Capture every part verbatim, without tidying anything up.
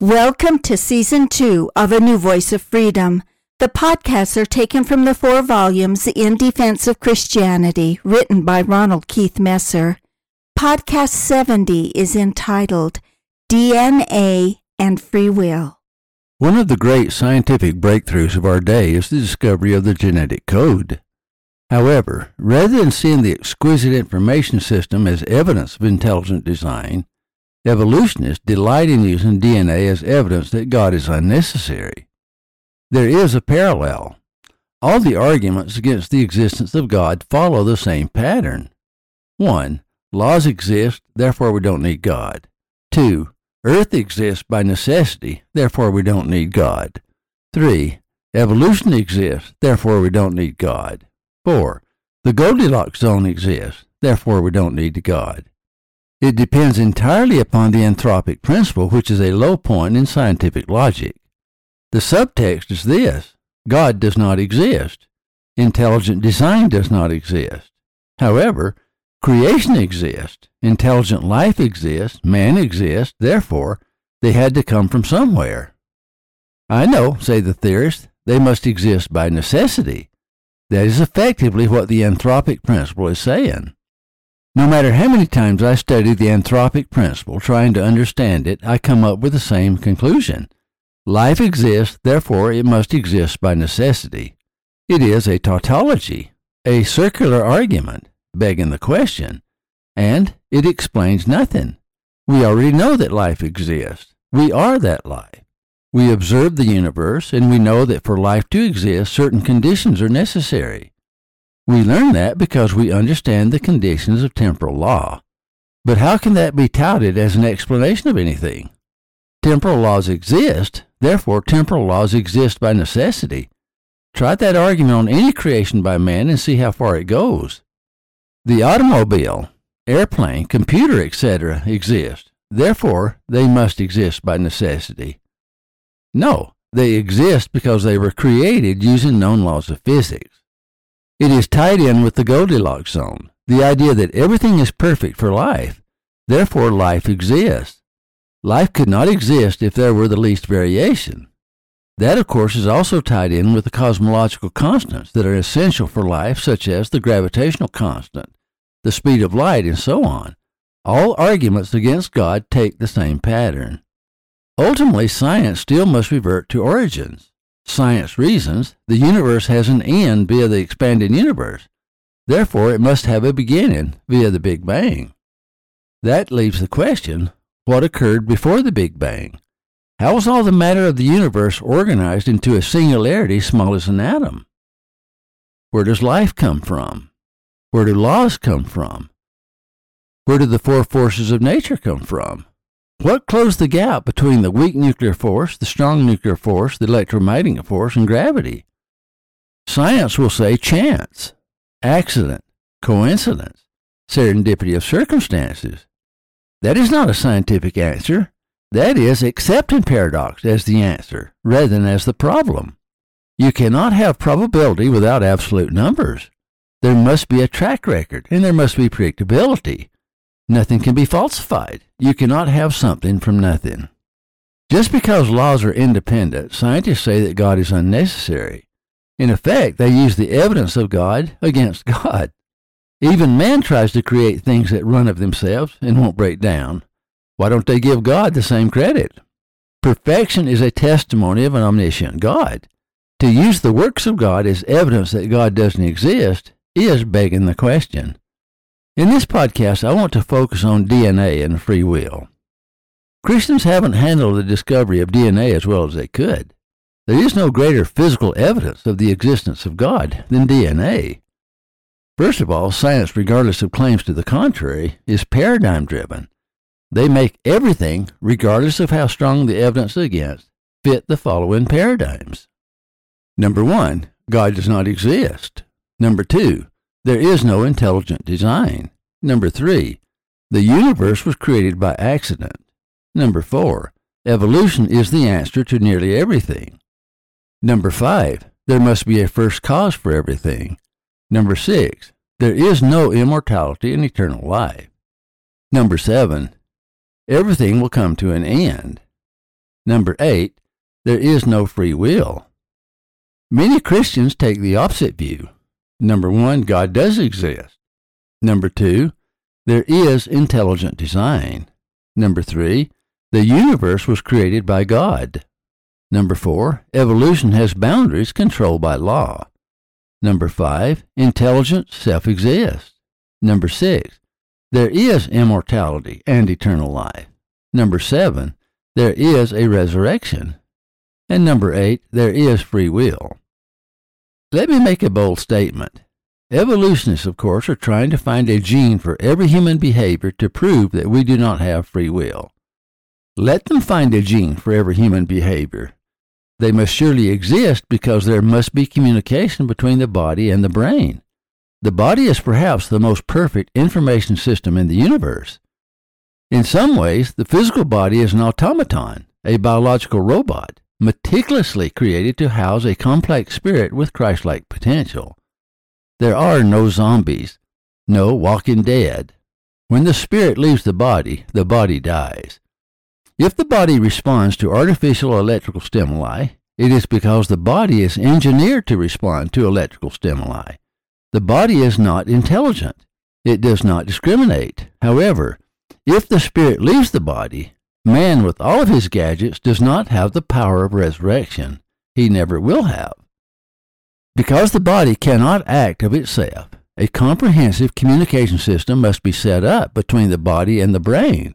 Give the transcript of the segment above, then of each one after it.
Welcome to Season two of A New Voice of Freedom. The podcasts are taken from the four volumes In Defense of Christianity, written by Ronald Keith Messer. Podcast seventy is entitled D N A and Free Will. One of the great scientific breakthroughs of our day is the discovery of the genetic code. However, rather than seeing the exquisite information system as evidence of intelligent design, evolutionists delight in using D N A as evidence that God is unnecessary. There is a parallel. All the arguments against the existence of God follow the same pattern. one. Laws exist, therefore we don't need God. two. Earth exists by necessity, therefore we don't need God. three. Evolution exists, therefore we don't need God. four. The Goldilocks zone exists, therefore we don't need God. It depends entirely upon the anthropic principle, which is a low point in scientific logic. The subtext is this: God does not exist. Intelligent design does not exist. However, creation exists. Intelligent life exists. Man exists. Therefore, they had to come from somewhere. I know, say the theorists, they must exist by necessity. That is effectively what the anthropic principle is saying. No matter how many times I study the anthropic principle trying to understand it, I come up with the same conclusion. Life exists, therefore it must exist by necessity. It is a tautology, a circular argument, begging the question, and it explains nothing. We already know that life exists. We are that life. We observe the universe, and we know that for life to exist, certain conditions are necessary. We learn that because we understand the conditions of temporal law. But how can that be touted as an explanation of anything? Temporal laws exist, therefore temporal laws exist by necessity. Try that argument on any creation by man and see how far it goes. The automobile, airplane, computer, et cetera exist, therefore they must exist by necessity. No, they exist because they were created using known laws of physics. It is tied in with the Goldilocks zone, the idea that everything is perfect for life, therefore life exists. Life could not exist if there were the least variation. That, of course, is also tied in with the cosmological constants that are essential for life, such as the gravitational constant, the speed of light, and so on. All arguments against God take the same pattern. Ultimately, science still must revert to origins. Science reasons the universe has an end via the expanding universe. Therefore, it must have a beginning via the Big Bang. That leaves the question, what occurred before the Big Bang? How was all the matter of the universe organized into a singularity small as an atom? Where does life come from? Where do laws come from? Where do the four forces of nature come from? What closed the gap between the weak nuclear force, the strong nuclear force, the electromagnetic force, and gravity? Science will say chance, accident, coincidence, serendipity of circumstances. That is not a scientific answer. That is accepting paradox as the answer, rather than as the problem. You cannot have probability without absolute numbers. There must be a track record, and there must be predictability. Nothing can be falsified. You cannot have something from nothing. Just because laws are independent, scientists say that God is unnecessary. In effect, they use the evidence of God against God. Even man tries to create things that run of themselves and won't break down. Why don't they give God the same credit? Perfection is a testimony of an omniscient God. To use the works of God as evidence that God doesn't exist is begging the question. In this podcast, I want to focus on D N A and free will. Christians haven't handled the discovery of D N A as well as they could. There is no greater physical evidence of the existence of God than D N A. First of all, science, regardless of claims to the contrary, is paradigm-driven. They make everything, regardless of how strong the evidence against, fit the following paradigms. Number one, God does not exist. Number two, there is no intelligent design. Number three, the universe was created by accident. Number four, evolution is the answer to nearly everything. Number five, there must be a first cause for everything. Number six, there is no immortality and eternal life. Number seven, everything will come to an end. Number eight, there is no free will. Many Christians take the opposite view. Number one, God does exist. Number two, there is intelligent design. Number three, the universe was created by God. Number four, evolution has boundaries controlled by law. Number five, intelligence self-exists. Number six, there is immortality and eternal life. Number seven, there is a resurrection. And number eight, there is free will. Let me make a bold statement. Evolutionists, of course, are trying to find a gene for every human behavior to prove that we do not have free will. Let them find a gene for every human behavior. They must surely exist because there must be communication between the body and the brain. The body is perhaps the most perfect information system in the universe. In some ways, the physical body is an automaton, a biological robot, meticulously created to house a complex spirit with Christ-like potential. There are no zombies, no walking dead. When the spirit leaves the body, the body dies. If the body responds to artificial electrical stimuli, it is because the body is engineered to respond to electrical stimuli. The body is not intelligent. It does not discriminate. However, if the spirit leaves the body, man with all of his gadgets does not have the power of resurrection. He never will have. Because the body cannot act of itself, a comprehensive communication system must be set up between the body and the brain.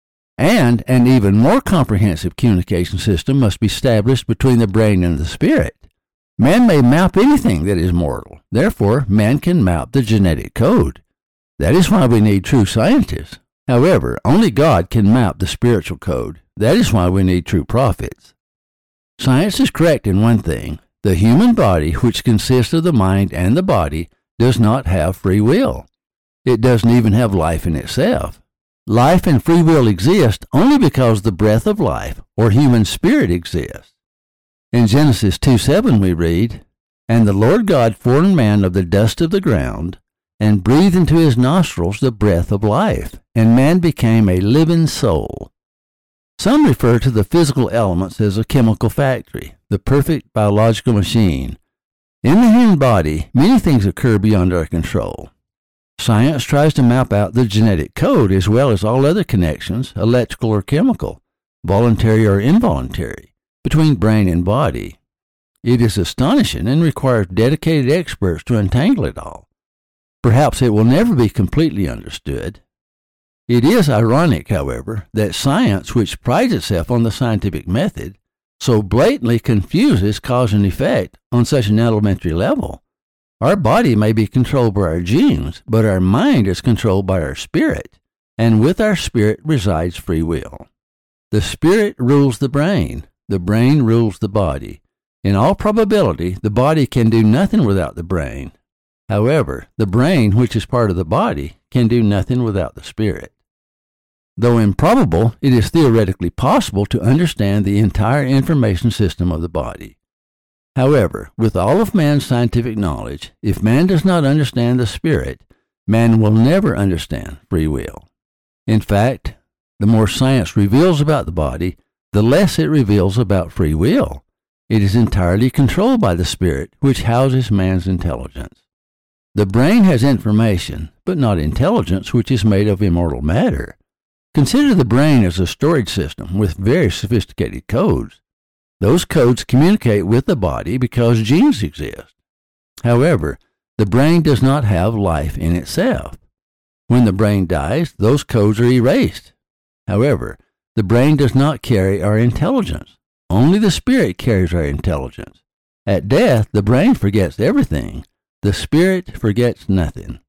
And an even more comprehensive communication system must be established between the brain and the spirit. Man may map anything that is mortal. Therefore, man can map the genetic code. That is why we need true scientists. However, only God can map the spiritual code. That is why we need true prophets. Science is correct in one thing. The human body, which consists of the mind and the body, does not have free will. It doesn't even have life in itself. Life and free will exist only because the breath of life, or human spirit, exists. In Genesis two seven we read, "And the Lord God formed man of the dust of the ground, and breathed into his nostrils the breath of life, and man became a living soul." Some refer to the physical elements as a chemical factory, the perfect biological machine. In the human body, many things occur beyond our control. Science tries to map out the genetic code as well as all other connections, electrical or chemical, voluntary or involuntary, between brain and body. It is astonishing and requires dedicated experts to untangle it all. Perhaps it will never be completely understood. It is ironic, however, that science, which prides itself on the scientific method, so blatantly confuses cause and effect on such an elementary level. Our body may be controlled by our genes, but our mind is controlled by our spirit, and with our spirit resides free will. The spirit rules the brain. The brain rules the body. In all probability, the body can do nothing without the brain. However, the brain, which is part of the body, can do nothing without the spirit. Though improbable, it is theoretically possible to understand the entire information system of the body. However, with all of man's scientific knowledge, if man does not understand the spirit, man will never understand free will. In fact, the more science reveals about the body, the less it reveals about free will. It is entirely controlled by the spirit, which houses man's intelligence. The brain has information, but not intelligence, which is made of immortal matter. Consider the brain as a storage system with very sophisticated codes. Those codes communicate with the body because genes exist. However, the brain does not have life in itself. When the brain dies, those codes are erased. However, the brain does not carry our intelligence. Only the spirit carries our intelligence. At death, the brain forgets everything. The spirit forgets nothing.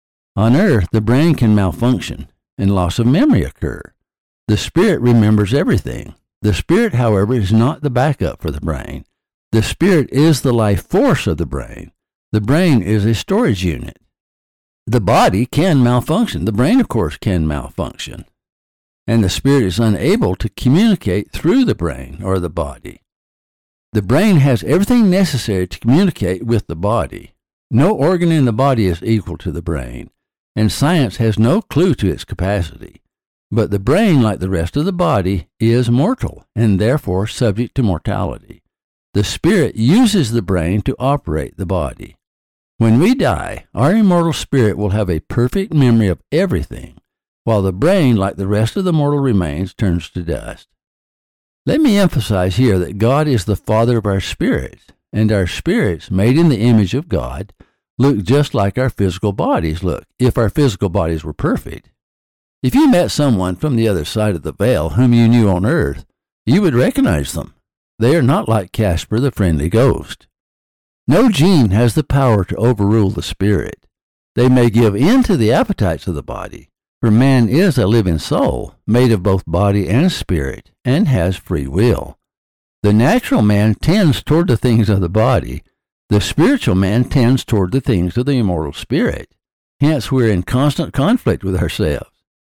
On earth, the brain can malfunction and loss of memory occur. The spirit remembers everything. The spirit, however, is not the backup for the brain. The spirit is the life force of the brain. The brain is a storage unit. The body can malfunction. The brain, of course, can malfunction. And the spirit is unable to communicate through the brain or the body. The brain has everything necessary to communicate with the body. No organ in the body is equal to the brain, and science has no clue to its capacity. But the brain, like the rest of the body, is mortal and therefore subject to mortality. The spirit uses the brain to operate the body. When we die, our immortal spirit will have a perfect memory of everything, while the brain, like the rest of the mortal remains, turns to dust. Let me emphasize here that God is the Father of our spirits, and our spirits, made in the image of God, look just like our physical bodies look, if our physical bodies were perfect. If you met someone from the other side of the veil whom you knew on earth, you would recognize them. They are not like Casper the Friendly Ghost. No gene has the power to overrule the spirit. They may give in to the appetites of the body, for man is a living soul, made of both body and spirit, and has free will. The natural man tends toward the things of the body. The spiritual man tends toward the things of the immortal spirit. Hence we're in constant conflict with ourselves.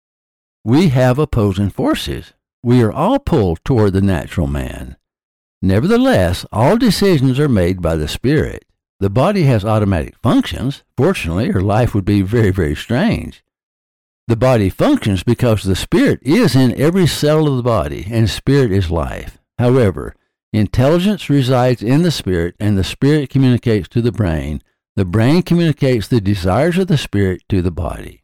We have opposing forces. We are all pulled toward the natural man. Nevertheless, all decisions are made by the spirit. The body has automatic functions. Fortunately, or life would be very, very strange. The body functions because the spirit is in every cell of the body, and spirit is life. However, intelligence resides in the spirit, and the spirit communicates to the brain. The brain communicates the desires of the spirit to the body.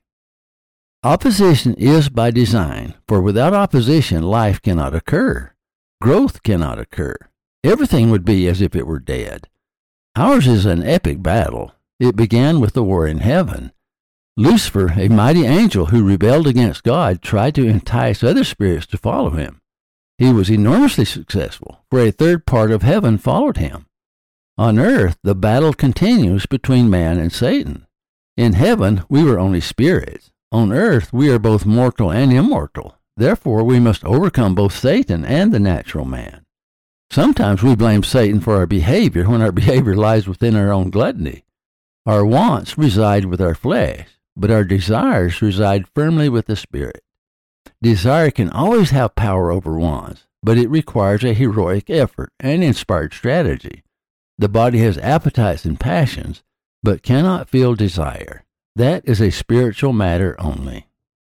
Opposition is by design, for without opposition, life cannot occur. Growth cannot occur. Everything would be as if it were dead. Ours is an epic battle. It began with the war in heaven. Lucifer, a mighty angel who rebelled against God, tried to entice other spirits to follow him. He was enormously successful, for a third part of heaven followed him. On earth, the battle continues between man and Satan. In heaven, we were only spirits. On earth, we are both mortal and immortal. Therefore, we must overcome both Satan and the natural man. Sometimes we blame Satan for our behavior when our behavior lies within our own gluttony. Our wants reside with our flesh, but our desires reside firmly with the spirit. Desire can always have power over wants, but it requires a heroic effort and inspired strategy. The body has appetites and passions, but cannot feel desire. That is a spiritual matter only.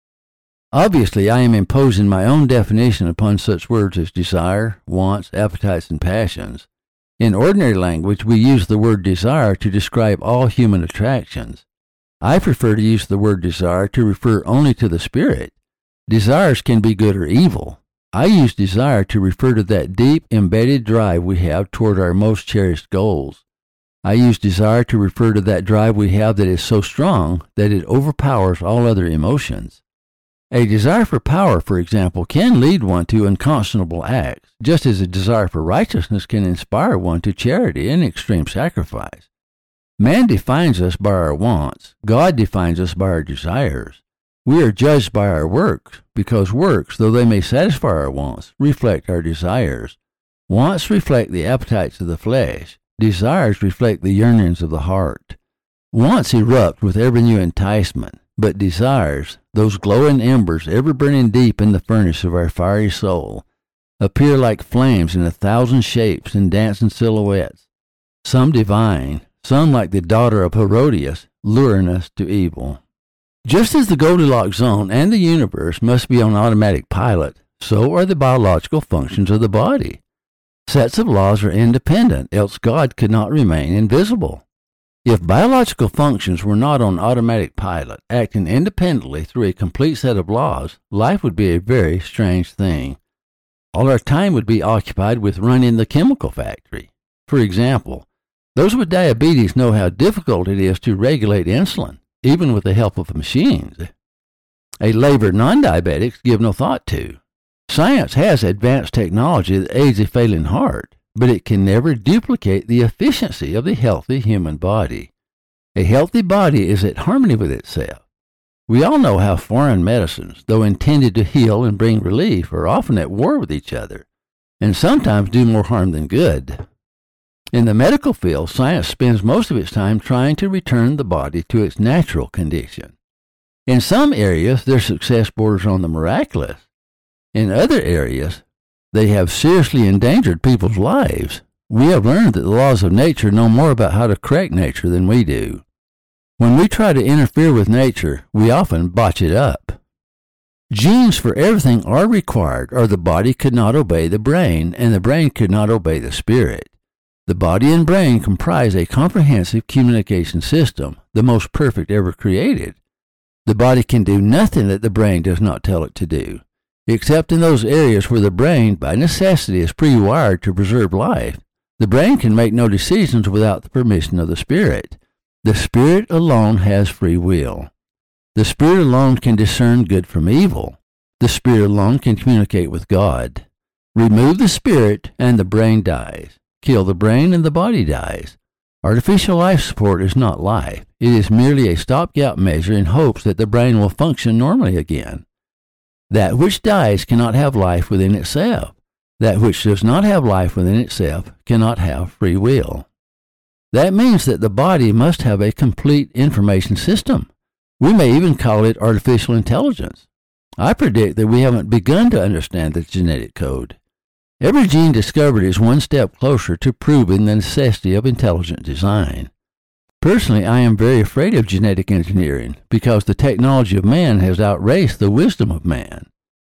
Obviously, I am imposing my own definition upon such words as desire, wants, appetites, and passions. In ordinary language, we use the word desire to describe all human attractions. I prefer to use the word desire to refer only to the spirit. Desires can be good or evil. I use desire to refer to that deep, embedded drive we have toward our most cherished goals. I use desire to refer to that drive we have that is so strong that it overpowers all other emotions. A desire for power, for example, can lead one to unconscionable acts, just as a desire for righteousness can inspire one to charity and extreme sacrifice. Man defines us by our wants. God defines us by our desires. We are judged by our works, because works, though they may satisfy our wants, reflect our desires. Wants reflect the appetites of the flesh. Desires reflect the yearnings of the heart. Wants erupt with every new enticement, but desires, those glowing embers ever burning deep in the furnace of our fiery soul, appear like flames in a thousand shapes and dancing silhouettes, some divine, some like the daughter of Herodias, luring us to evil. Just as the Goldilocks zone and the universe must be on automatic pilot, so are the biological functions of the body. Sets of laws are independent, else God could not remain invisible. If biological functions were not on automatic pilot, acting independently through a complete set of laws, life would be a very strange thing. All our time would be occupied with running the chemical factory. For example, those with diabetes know how difficult it is to regulate insulin, even with the help of machines. A labor non-diabetics give no thought to. Science has advanced technology that aids a failing heart, but it can never duplicate the efficiency of the healthy human body. A healthy body is at harmony with itself. We all know how foreign medicines, though intended to heal and bring relief, are often at war with each other, and sometimes do more harm than good. In the medical field, science spends most of its time trying to return the body to its natural condition. In some areas, their success borders on the miraculous. In other areas, they have seriously endangered people's lives. We have learned that the laws of nature know more about how to correct nature than we do. When we try to interfere with nature, we often botch it up. Genes for everything are required, or the body could not obey the brain, and the brain could not obey the spirit. The body and brain comprise a comprehensive communication system, the most perfect ever created. The body can do nothing that the brain does not tell it to do, except in those areas where the brain, by necessity, is pre-wired to preserve life. The brain can make no decisions without the permission of the spirit. The spirit alone has free will. The spirit alone can discern good from evil. The spirit alone can communicate with God. Remove the spirit, and the brain dies. Kill the brain, and the body dies. Artificial life support is not life. It is merely a stopgap measure in hopes that the brain will function normally again. That which dies cannot have life within itself. That which does not have life within itself cannot have free will. That means that the body must have a complete information system. We may even call it artificial intelligence. I predict that we haven't begun to understand the genetic code. Every gene discovered is one step closer to proving the necessity of intelligent design. Personally, I am very afraid of genetic engineering because the technology of man has outraced the wisdom of man.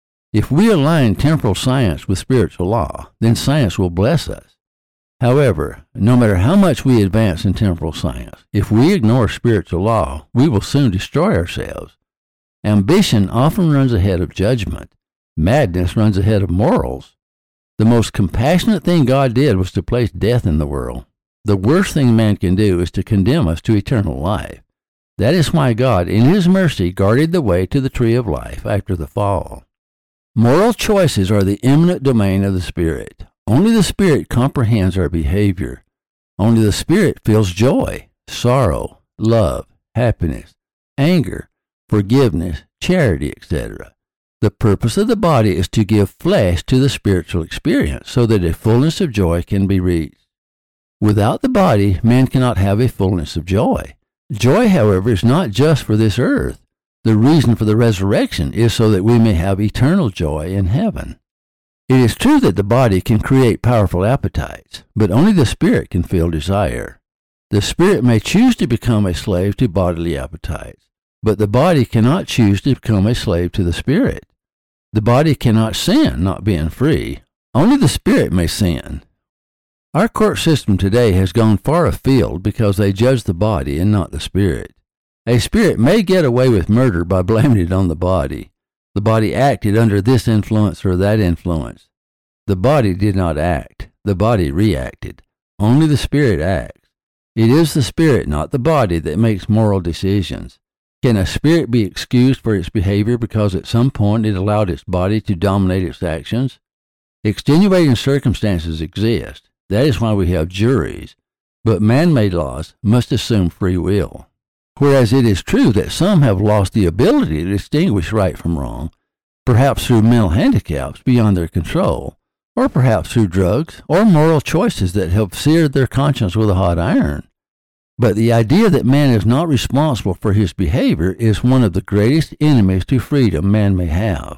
If we align temporal science with spiritual law, then science will bless us. However, no matter how much we advance in temporal science, if we ignore spiritual law, we will soon destroy ourselves. Ambition often runs ahead of judgment. Madness runs ahead of morals. The most compassionate thing God did was to place death in the world. The worst thing man can do is to condemn us to eternal life. That is why God, in His mercy, guarded the way to the tree of life after the fall. Moral choices are the eminent domain of the Spirit. Only the Spirit comprehends our behavior. Only the Spirit feels joy, sorrow, love, happiness, anger, forgiveness, charity, et cetera. The purpose of the body is to give flesh to the spiritual experience so that a fullness of joy can be reached. Without the body, man cannot have a fullness of joy. Joy, however, is not just for this earth. The reason for the resurrection is so that we may have eternal joy in heaven. It is true that the body can create powerful appetites, but only the spirit can feel desire. The spirit may choose to become a slave to bodily appetites, but the body cannot choose to become a slave to the spirit. The body cannot sin, not being free. Only the spirit may sin. Our court system today has gone far afield because they judge the body and not the spirit. A spirit may get away with murder by blaming it on the body. The body acted under this influence or that influence. The body did not act. The body reacted. Only the spirit acts. It is the spirit, not the body, that makes moral decisions. Can a spirit be excused for its behavior because at some point it allowed its body to dominate its actions? Extenuating circumstances exist. That is why we have juries. But man-made laws must assume free will. Whereas it is true that some have lost the ability to distinguish right from wrong, perhaps through mental handicaps beyond their control, or perhaps through drugs or moral choices that have seared their conscience with a hot iron. But the idea that man is not responsible for his behavior is one of the greatest enemies to freedom man may have.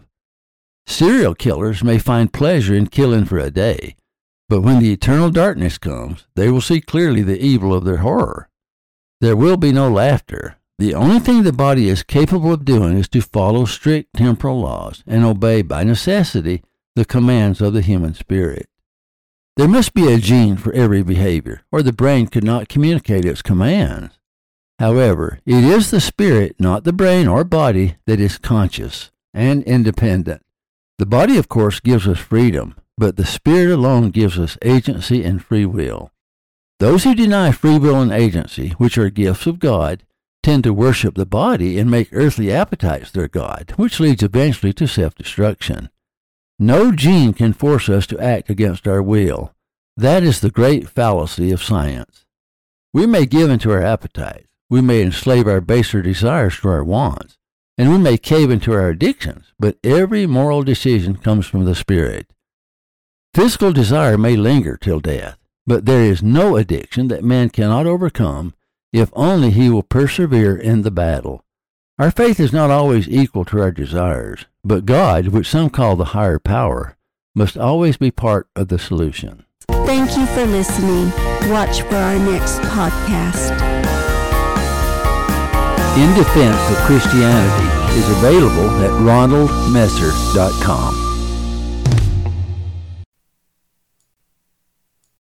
Serial killers may find pleasure in killing for a day, but when the eternal darkness comes, they will see clearly the evil of their horror. There will be no laughter. The only thing the body is capable of doing is to follow strict temporal laws and obey by necessity the commands of the human spirit. There must be a gene for every behavior, or the brain could not communicate its commands. However, it is the spirit, not the brain or body, that is conscious and independent. The body, of course, gives us freedom, but the spirit alone gives us agency and free will. Those who deny free will and agency, which are gifts of God, tend to worship the body and make earthly appetites their God, which leads eventually to self-destruction. No gene can force us to act against our will. That is the great fallacy of science. We may give in to our appetites, we may enslave our baser desires to our wants, and we may cave into our addictions, but every moral decision comes from the Spirit. Physical desire may linger till death, but there is no addiction that man cannot overcome if only he will persevere in the battle. Our faith is not always equal to our desires, but God, which some call the higher power, must always be part of the solution. Thank you for listening. Watch for our next podcast. In Defense of Christianity. is available at ronald messer dot com.